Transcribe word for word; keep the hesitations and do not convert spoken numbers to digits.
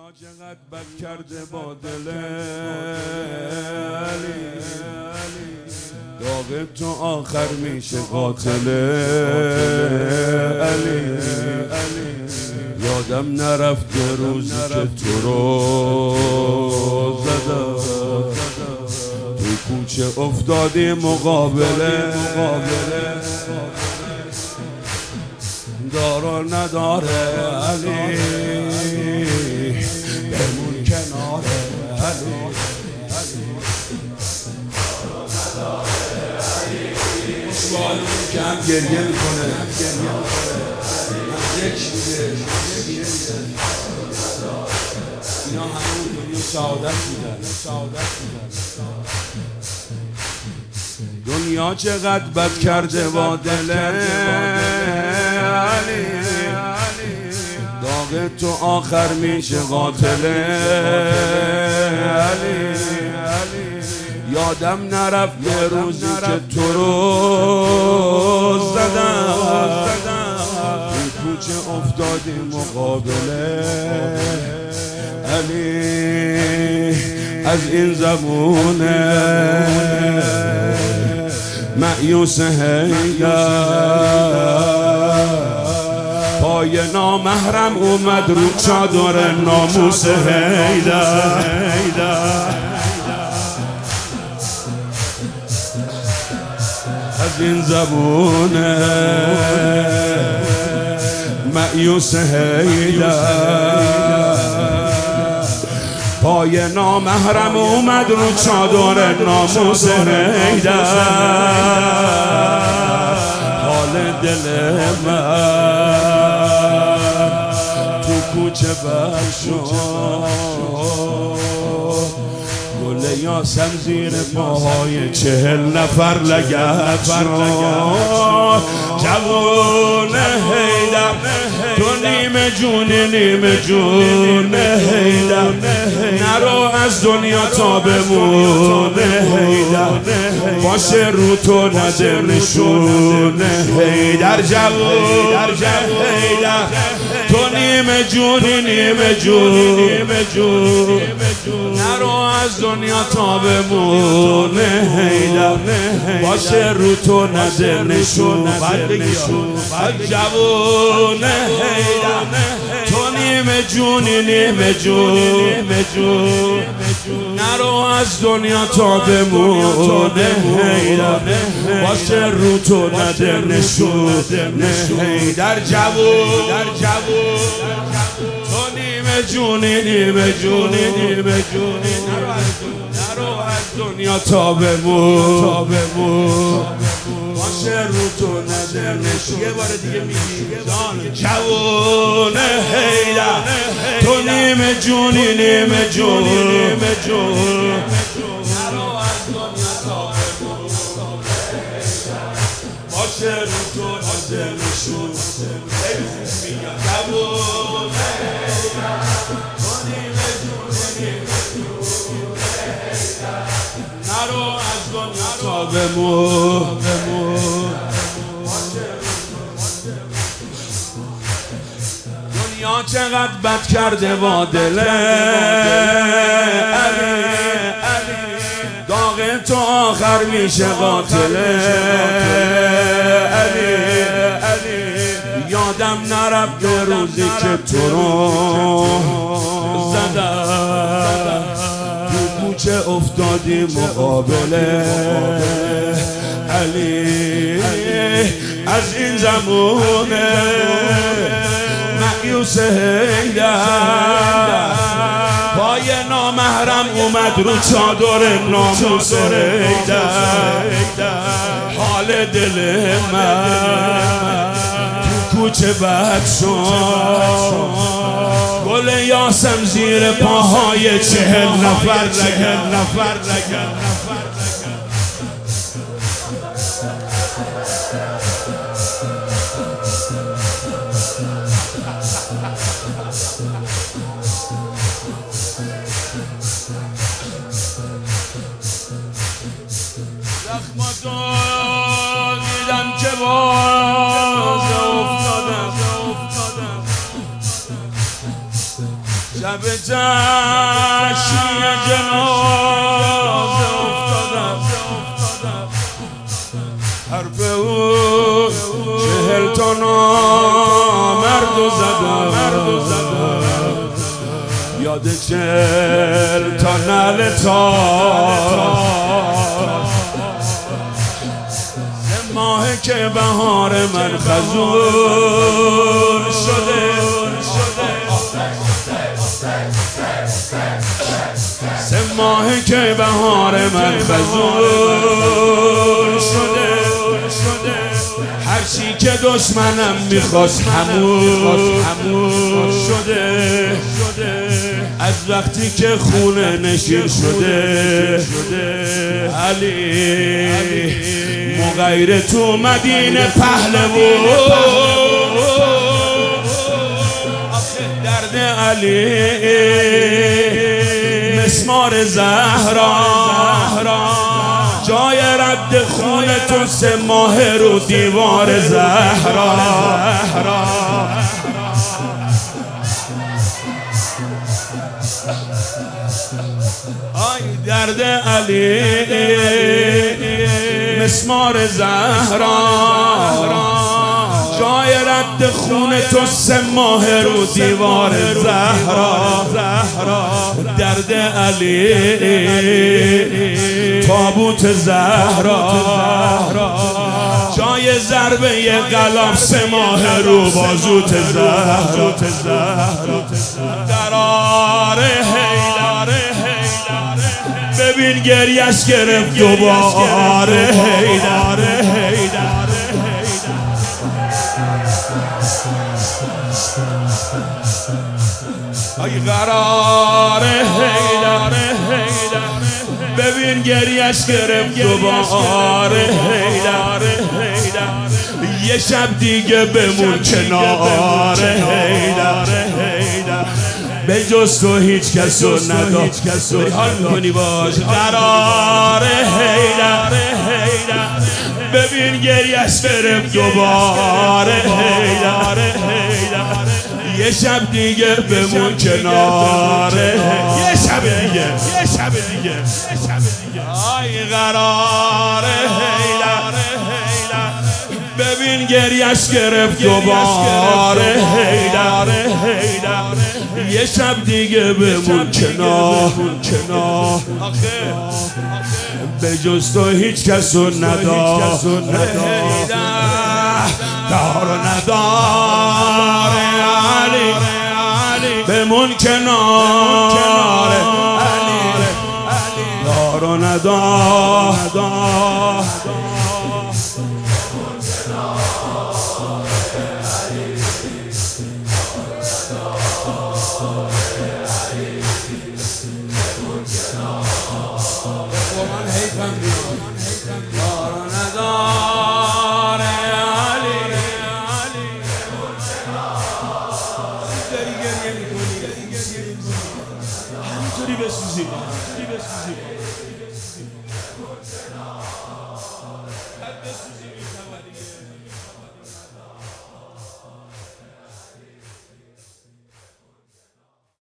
دنیا چقدر بد کرده با دل علی، داغ تو آخر میشه قاتل علی. یادم نرفته روزی که تو رو زدم، تو کوچه افتادی مقابله، دارا نداره علی، بمون کناره علی. کم گریه میکنه، یک میده اینا همون دنیا سعادت میدن. دنیا چقدر بد کرده با دل علی، داغ تو آخر میشه قاتل علی. یادم نرفت یه روزی که تو رو زدم، این کوچه افتادی مقابله علی. از این زمونه مایوس حیدر، پای نامحرم اومد رو چادر ناموس حیدر. از این زبونه مایوس حیدر، پای نامحرم اومد رو چادر ناموس حیدر. حال دل من تو کوچه بر شد، گل یاسم زیر پاهای چهل نفر لگد شد. جوون حیدر تو نیمه جونی نیمه جون حیدر، نرو از دنیا تا بمونه حیدر، باشه رو تو نده نشون حیدر. جوون حیدر تو نیمه جونی نیمه جون، نرو از دنیا تا بمونه حیدر، باشه رو تو نده نشون. جوون حیدر تو نیمه جونی نیمه جون، نرو از دنیا تا بمونه حیدر، باشه رو تو نده نشون حیدر. جوون تو نیمه جونی نیمه جونی، نرو از دنیا تا بمون، باشه رو تو نده نشون. یه بار دیگه میگی جوون حیدر تو نیمه جونی نیمه جون، نرو از دنیا تا بمون، باشه رو تو نده نشون. جوون حیدر تو نیمه جونی نرو از دنیا تا بمون. دنیا چقدر بد کرده با دل علی، داغ تو آخر میشه قاتل علی. یادم نرفته روزی که تو رو زدم، تو کوچه افتادی مقابله علی. از این زمونه مایوس حیدر، پای نامحرم اومد رو چادر ناموس حیدر. حال دل من تو کوچه بد شد، گل یاسم زیر پاهای چهل نفر لگد. زخماتو دیدم که باز افتادم، شب جشنی جنازه افتادم، حرف او چهل تا نامرد و زدم، یاد چهل تا نعل تار، سه ماهه که بهار من خزون شده، سه ماهه که بهار من خزون شده، هر چی که دشمنم میخواست همون شده، از وقتی که خونه نشین شده علی مغیر تو مدینه پهلوان، درد علی مسمار زهرا، جای رد خون تو سه ماه رو دیوار زهرا، آی درد علی مسمار زهرا، جای رد خون تو سه ماه رو دیوار زهرا، درد علی تابوت زهرا، جای ضربه قلم سه ماه رو بازوت زهرا، قرار حیدر ببین گریش گرفت دوباره، حیدر ای قرار حیدر ببین گریش گرفت دوباره، حیدر یه شب دیگه بمون کنار، حیدر به جز تو هیچ کسو ندار، حال میکنی باش قرار حیدر ببین گریش گرفت دوباره، حیدر یه شب دیگه بمون کناره، یه شب دیگه یه شب دیگه آی قرار حیدر ببین گریش گرفت دوباره، حیدر یه شب دیگه بمون کنار، به جز تو هیچ کسو ندار، دار و ندار علی بمون کنار، دار و ندار همینطوری بسوزی